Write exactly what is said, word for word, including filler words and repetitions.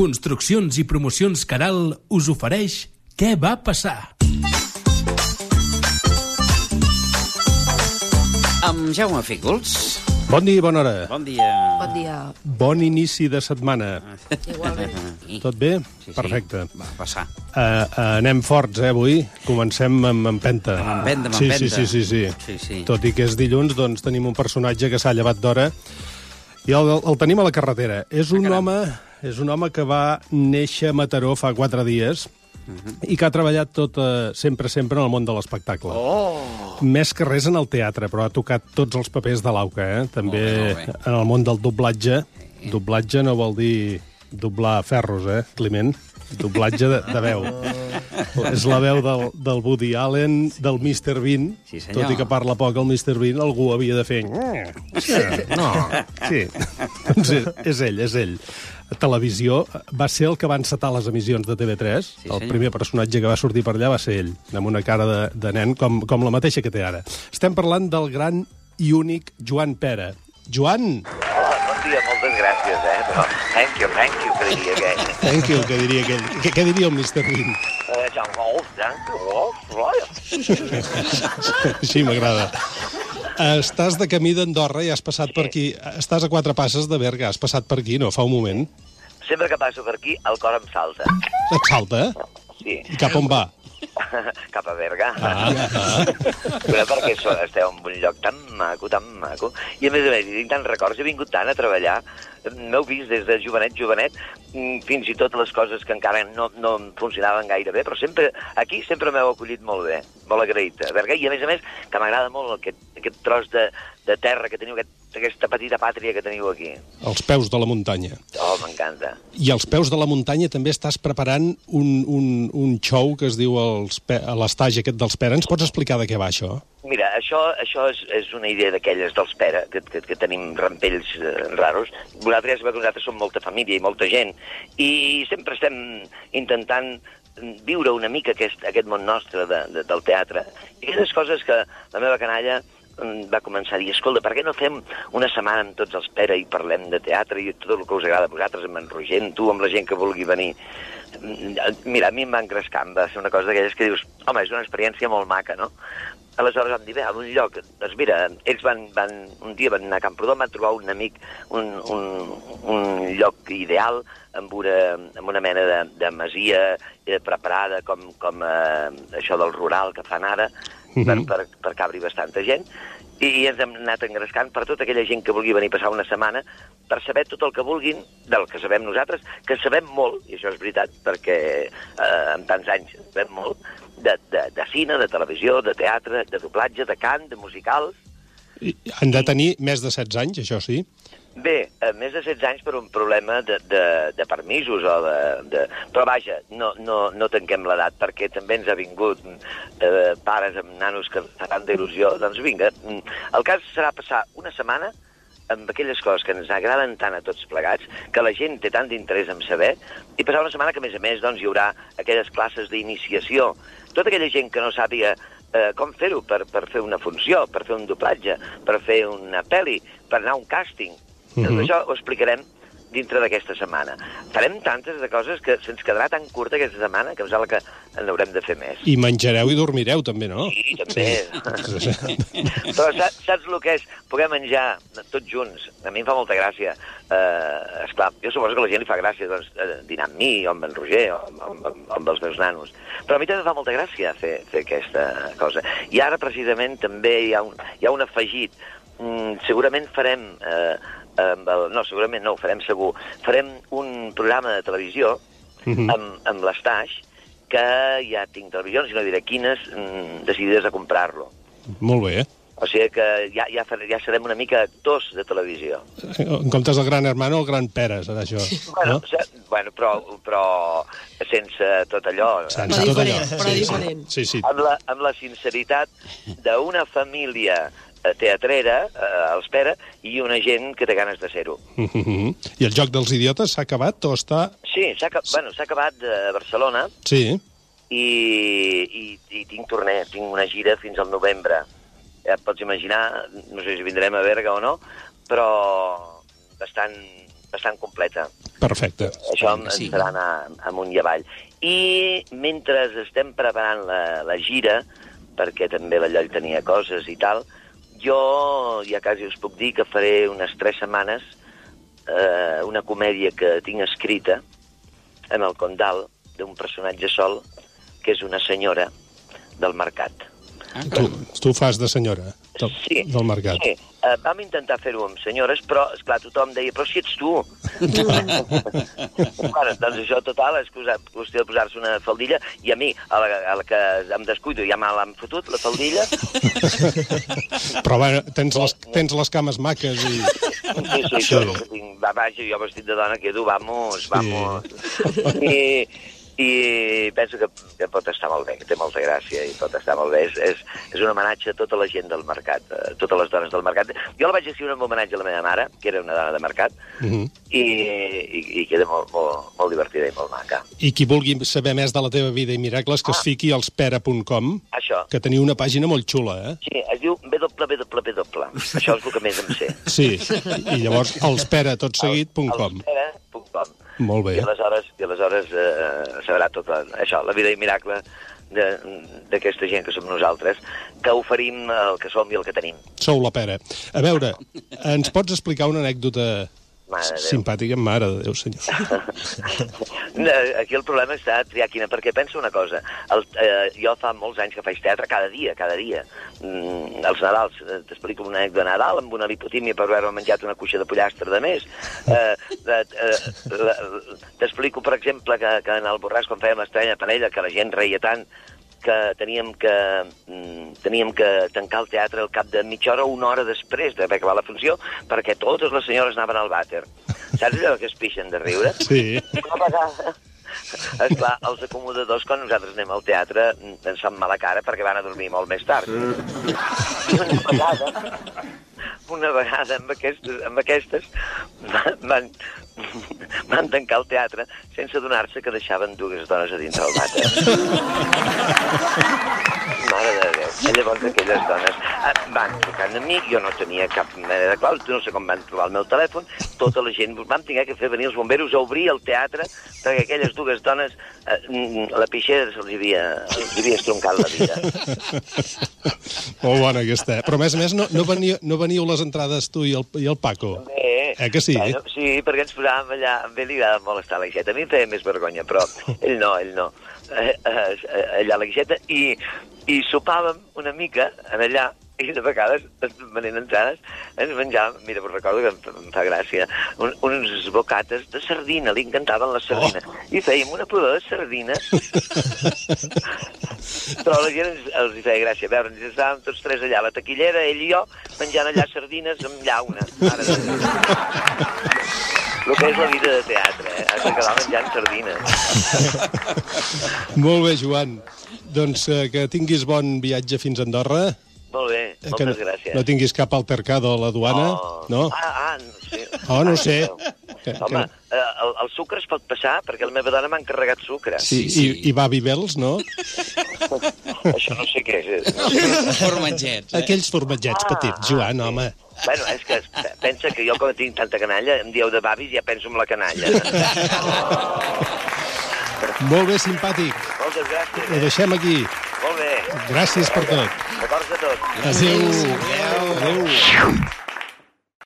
Construccions i Promocions Caral us ofereix Què va passar? Amb Jaume Fígols. Bon dia i bona hora. Bon dia. Bon dia. Bon inici de setmana. Igualment. Tot bé? Sí, sí. Perfecte. Va passar. Uh, uh, anem forts, eh, avui. Comencem amb empenta. Amb empenta, amb sí, empenta. Sí, sí, sí, sí. Sí, sí. Tot i que és dilluns, doncs tenim un personatge que s'ha llevat d'hora i el, el tenim a la carretera. És un, Ah, home, és un home que va néixer a Mataró fa quatre dies uh-huh. i que ha treballat tot, uh, sempre, sempre en el món de l'espectacle. Oh! Més que res en el teatre, però ha tocat tots els papers de l'Auca, eh? També Molt bé, molt bé. en el món del doblatge. Doblatge no vol dir doblar ferros, eh, Climent? Doblatge de, de veu. És la veu del, del Woody Allen, del mister Bean. Sí, senyor. Tot i que parla poc el mister Bean, algú havia de fer... Sí, no, sí. Doncs és, és ell, és ell. A televisió va ser el que va encetar les emissions de T V tres. Sí, el senyor. primer personatge que va sortir per allà va ser ell, amb una cara de, de nen com, com la mateixa que té ara. Estem parlant del gran i únic Joan Pera. Joan! Hola, bon dia, moltes gràcies, eh? Però thank you, thank you, que diria aquell. Thank you, que diria aquell. Què, què diria el mister Bean? Eh, ja, oh, thank you, oh, oh. Així m'agrada. Estàs de camí d'Andorra i has passat Sí. per aquí. Estàs a quatre passes de Berga, has passat per aquí, no? Fa un moment. Sempre que passo per aquí, el cor em salta. Et salta, eh? Sí, I cap on va? cap a Berga. Ah, ah. Però perquè so, esteu en un lloc tan maco, tan maco. I a més a més, hi tinc tants records, he vingut tant a treballar, m'heu vist des de jovenet, jovenet, fins i tot les coses que encara no, no funcionaven gaire bé, però sempre, aquí sempre m'heu acollit molt bé, molt agraït a Berga, i a més a més, que m'agrada molt aquest, aquest tros de, de terra que teniu, aquest, aquesta petita pàtria que teniu aquí. Els peus de la muntanya. Oh, m'encanta. I als peus de la muntanya també estàs preparant un, un, un show que es diu els pe... a l'estagi aquest dels Pera. Ens pots explicar de què va això? Mira, això, això és, és una idea d'aquelles dels Pera, que, que, que tenim rampells eh, raros. Vosaltres ja sabeu que nosaltres som molta família i molta gent, i sempre estem intentant viure una mica aquest, aquest món nostre de, de, del teatre. I aquelles coses que la meva canalla va començar a dir, escolta, per què no fem una setmana amb tots els Pera i parlem de teatre i tot el que us agrada a vosaltres, amb en Roger, amb tu, amb la gent que vulgui venir. Mira, a mi em va engrescar, em va ser una cosa d'aquelles que dius, home, és una experiència molt maca, no? Aleshores vam dir, bé, a un lloc, doncs mira, ells van, van, un dia van anar a Camprodon, van trobar un amic, un, un, un lloc ideal, amb una, amb una mena de, de masia eh, preparada com, com eh, això del rural que fan ara, uh-huh. per, per, per cabri bastanta gent, i, i ens hem anat engrescant per tota aquella gent que vulgui venir a passar una setmana per saber tot el que vulguin del que sabem nosaltres, que sabem molt, i això és veritat, perquè eh, en tants anys sabem molt, de, de, de cine, de televisió, de teatre, de doblatge, de cant, de musicals. I han de tenir més de setze anys, això sí? Bé, eh, més de setze anys per un problema de, de, de permisos o de, de... Però vaja, no, no, no tanquem l'edat, perquè també ens ha vingut eh, pares amb nanos que faran d'il·lusió. Doncs vinga, el cas serà passar una setmana amb aquelles coses que ens agraden tant a tots plegats, que la gent té tant d'interès en saber, i passar una setmana que, a més a més, doncs, hi haurà aquelles classes d'iniciació. Tota aquella gent que no sàpiga eh, com fer-ho per, per fer una funció, per fer un doblatge, per fer una pel·li, per anar a un càsting. Uh-huh. Tot això ho explicarem dintre d'aquesta setmana. Farem tantes de coses que se'ns quedarà tan curta aquesta setmana que em sembla que en haurem de fer més. I menjareu i dormireu, també, no? Sí, també. Sí. Però saps, saps el que és poder menjar tots junts? A mi em fa molta gràcia. Uh, esclar, jo suposo que a la gent li fa gràcia doncs, dinar amb mi, o amb en Roger, o amb, amb, amb els meus nanos. Però a mi també em fa molta gràcia fer, fer aquesta cosa. I ara, precisament, també hi ha un, hi ha un afegit. Mm, segurament farem... Eh, amb el, no, segurament no, ho farem segur. Farem un programa de televisió uh-huh. amb, amb l'Estaix, que ja tinc televisions, i no diré quines, mm, decidides a comprar-lo. Molt bé. O sigui que ja, ja, ja serem una mica actors de televisió. En comptes del Gran Hermano, el Gran Pere, serà això. Bueno, no? se, bueno però, però sense tot allò... Sense tot allò. Però Sí, diferent. sí, sí. Amb la, amb la sinceritat d'una família teatrera, eh, els Pera, i una gent que té ganes de ser-ho. Uh-huh. I el Joc dels Idiotes s'ha acabat o està... Sí, s'ha bueno, s'ha acabat a Barcelona, Sí. i, i, i tinc torner, tinc una gira fins al novembre. Ja et pots imaginar, no sé si vindrem a Berga o no, però bastant bastant completa. Perfecte. Això ens sí. farà anar amunt i avall. I mentre estem preparant la, la gira, perquè també la Lloll tenia coses i tal, jo ja quasi us puc dir que faré unes tres setmanes eh, una comèdia que tinc escrita en el Condal d'un personatge sol, que és una senyora del mercat. Ah, tu, tu fas de senyora del, sí, del mercat. Sí, uh, vam intentar fer-ho amb senyores, però, esclar, tothom deia, però si ets tu. Bueno, doncs això, total, és qüestió de posar-se una faldilla, i a mi, a la, a la que em descuido, ja me l'han fotut, la faldilla. Però va, tens les, tens les cames maques i... Sí, sí, sí. Això és el que tinc. Va, vaja, jo vestit de dona quedo, vamos, vamos. Sí. I... i penso que, que pot estar molt bé, que té molta gràcia i pot estar molt bé. És, és, és un homenatge a tota la gent del mercat, a totes les dones del mercat. Jo la vaig escriure amb homenatge a la meva mare, que era una dona de mercat, uh-huh. i, i, i queda molt, molt, molt divertida i molt maca. I qui vulgui saber més de la teva vida i miracles, que ah. es fiqui als pera punt com, això. Que teniu una pàgina molt xula, eh? Sí, es diu w w w. Això és el que més em sé. Sí, i llavors elspera tot seguit punt com. elspera punt com. Molt bé. I aleshores, i aleshores eh, sabrà tot això, la vida i miracle d'aquesta gent que som nosaltres, que oferim el que som i el que tenim. Sou la pera. A veure, ens pots explicar una anècdota simpàtica? Mare de Déu, senyor. Aquí el problema està a triar quina, perquè penso una cosa. El, eh, jo fa molts anys que faig teatre cada dia, cada dia. Mm, els Nadals, t'explico una anècdota de Nadal amb una lipotímia per haver menjat una cuixa de pollastre de més. Eh, eh, t'explico, per exemple, que, que en el Borràs, quan fèiem l'Estrella Parella, que la gent reia tant, que teníem que, teníem que tancar el teatre al cap de mitja hora o una hora després d'haver acabat la funció, perquè totes les senyores anaven al vàter. Saps allò que es pixen de riure? Sí. Una vegada, esclar, els acomodadors, quan nosaltres anem al teatre, ens fan mala cara perquè van a dormir molt més tard. I una vegada, una vegada amb aquestes, amb aquestes van, van tancar el teatre sense adonar-se que deixaven dues dones a dins del vàter. Mare de Déu. I llavors aquelles dones van trucant a mi, jo no tenia cap mena de clau, no sé com van trobar el meu telèfon, tota la gent, vam haver que fer venir els bomberos a obrir el teatre perquè aquelles dues dones, la pixera se'ls havia, els havia estroncat la vida. Molt bona aquesta, eh? Però a més a més no, no, veniu, no veniu les entrades tu i el, i el Paco. Bé, eh que sí? Bueno, sí, perquè ens posàvem allà, a ell li agrada molt estar a la guixeta, a mi em feia més vergonya, però ell no, ell no, eh, eh, allà a la guixeta, i, i sopàvem una mica en allà, i de vegades, venint entrades, ens menjàvem, mira, us recordo que em, em fa gràcia, un, uns bocates de sardina, li encantaven les sardines, oh. I fèiem una pudor de sardina, però la gent els, els hi feia gràcia, a veure, ens estàvem tots tres allà, la taquillera, ell i jo, menjant allà sardines amb llauna, mare de Déu. El que és la vida de teatre, eh? Has d'acabar menjant sardines. Molt bé, Joan. Doncs eh, que tinguis bon viatge fins a Andorra. Molt bé, moltes que no, gràcies. No tinguis cap altercado a la duana, oh. no? Ah, ah, no sé. Oh, no ah, sé. Que, Home, que... el, el sucre es pot passar, perquè la meva dona m'ha encarregat sucre. Sí, sí. I, i Babybels, no? Això no sé què és. No sé. Formatgets, eh? Aquells formatgets ah, petits, Joan, ah, home. Bueno, és que pensa que jo, com tinc tanta canalla, em dieu de babis i ja penso en la canalla. Molt bé, simpàtic. Moltes gràcies. Ho deixem aquí. Molt bé. Gràcies per tot. Records a tots. Adéu. Adéu. Adéu.